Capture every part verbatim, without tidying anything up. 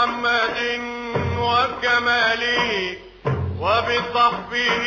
بمحمد وكماله وبصحبه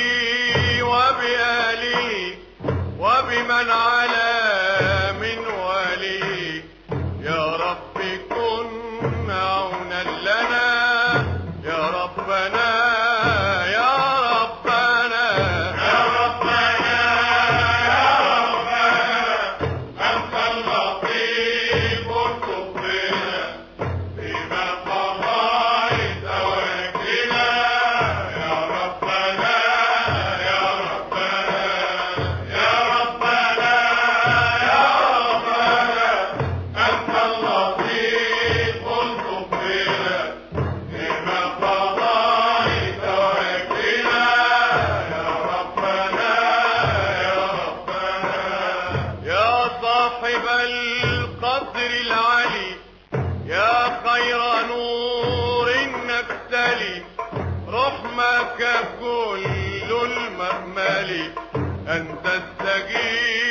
وبآله وبمن علا من وليه. يا رب كن عونا لنا يا ربنا يا ربنا يا ربنا يا ربنا أنت اللطيف الخبير فيما قضيت وكلنا. يا ربنا يا ربنا يا ربنا يا ربنا أنت اللطيف الخبير فيما قضيت وكلنا. يا ربنا يا ربنا يا صاحب القدر العلي يا خير نور نكتلي رحمك كل المأمل أنت السجيد